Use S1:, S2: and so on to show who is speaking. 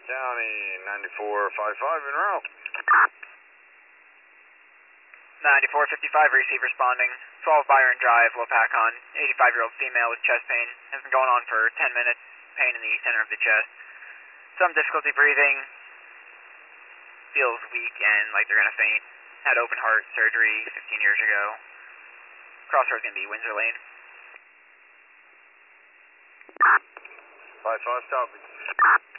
S1: County, 9455 en route.
S2: 9455, receive responding. 12 Byron Drive, Lopakon, 85-year-old female with chest pain. Has been going on for 10 minutes, pain in the center of the chest. Some difficulty breathing. Feels weak and like they're going to faint. Had open heart surgery 15 years ago. Crossroads going to be Windsor Lane.
S1: 55, copy.